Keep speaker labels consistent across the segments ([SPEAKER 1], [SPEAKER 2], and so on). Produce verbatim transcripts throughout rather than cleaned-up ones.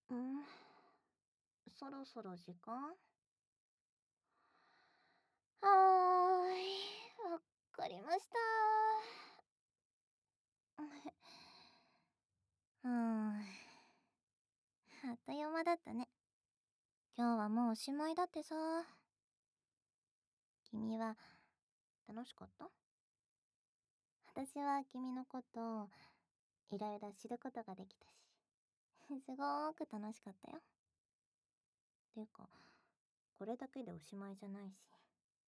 [SPEAKER 1] うん、そろそろ時間。はーい、わかりました。うーん、あっという間だったね。今日はもうおしまいだってさ。君は楽しかった？私は君のことをいろいろ知ることができたし、すごーく楽しかったよ。ていうか、これだけでおしまいじゃないし。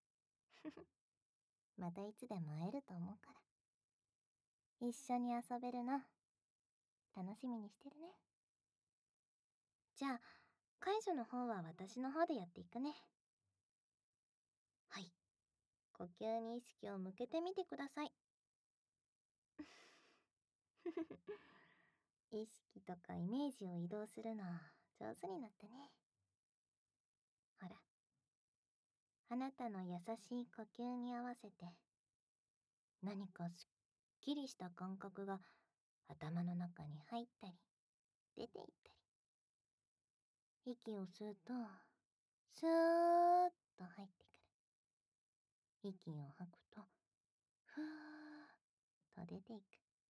[SPEAKER 1] またいつでも会えると思うから。一緒に遊べるの、楽しみにしてるね。じゃあ、解除の方は私の方でやっていくね。はい。呼吸に意識を向けてみてください。意識とかイメージを移動するの上手になってね。ほら、あなたの優しい呼吸に合わせて、何かすっきりした感覚が頭の中に入ったり、出ていったり。息を吸うと、スーッと入ってくる。息を吐くと、ふーっと出ていく。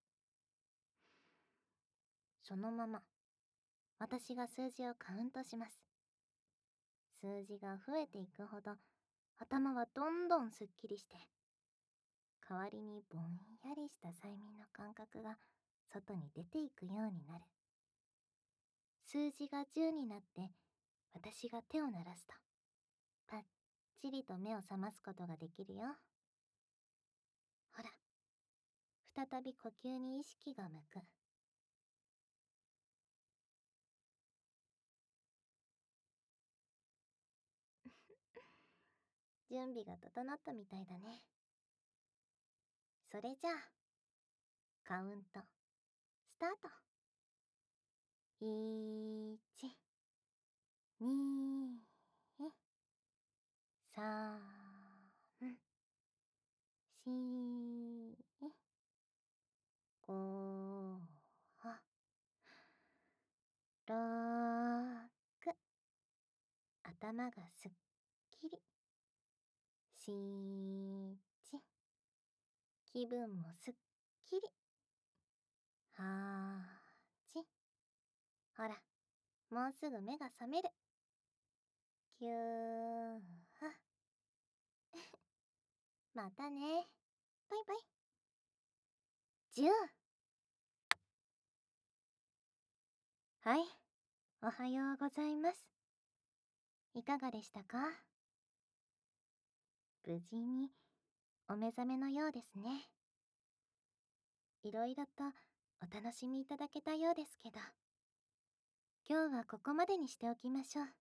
[SPEAKER 1] そのまま、私が数字をカウントします。数字が増えていくほど、頭はどんどんすっきりして、代わりにぼんやりした催眠の感覚が外に出ていくようになる。数字がじゅうになって、私が手を鳴らすと、パッチリと目を覚ますことができるよ。ほら、再び呼吸に意識が向く。準備が整ったみたいだね。それじゃあ、カウント、スタート。いち、に、さん、し、ご、ろく。頭がすっきり。しち。気分もすっきり。はち。ほら、もうすぐ目が覚める。きゅう。またね。バイバイ。じゅう。はい、おはようございます。いかがでしたか？無事にお目覚めのようですね。いろいろとお楽しみいただけたようですけど、今日はここまでにしておきましょう。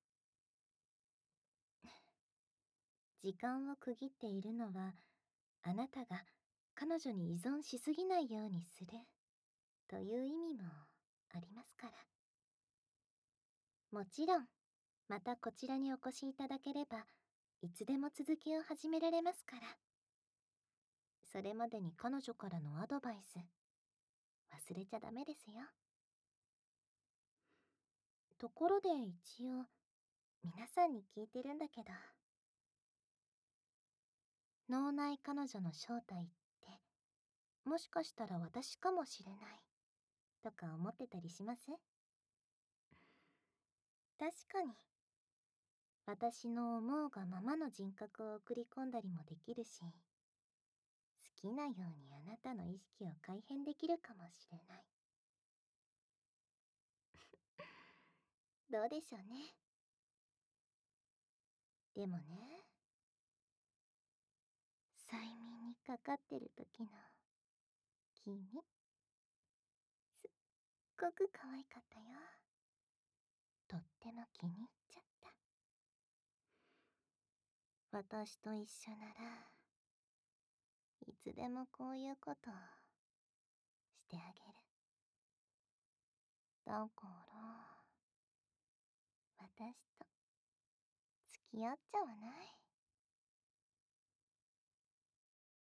[SPEAKER 1] 時間を区切っているのは、あなたが彼女に依存しすぎないようにするという意味もありますから。もちろん、またこちらにお越しいただければ、いつでも続きを始められますから。それまでに彼女からのアドバイス、忘れちゃダメですよ。ところで一応、皆さんに聞いてるんだけど、脳内彼女の正体って、もしかしたら私かもしれない、とか思ってたりします？確かに、私の思うがままの人格を送り込んだりもできるし、好きなようにあなたの意識を改変できるかもしれない。どうでしょうね。でもね、催眠にかかってる時の君、すっごく可愛かったよ。とっても気に入っちゃった。私と一緒なら、いつでもこういうことしてあげる。だから、私と付き合っちゃわない？